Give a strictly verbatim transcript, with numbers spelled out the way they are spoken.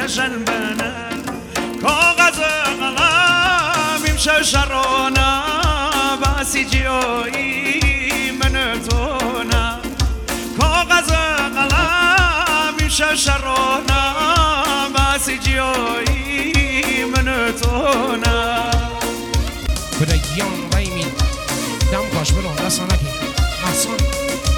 تشن بنا کاغذ قلم ششرونا باسی جیوی من تونا کاغذ قلم ششرونا باسی جیوی من تونا بده یان ویمی دم کاش برون دستانه که محسن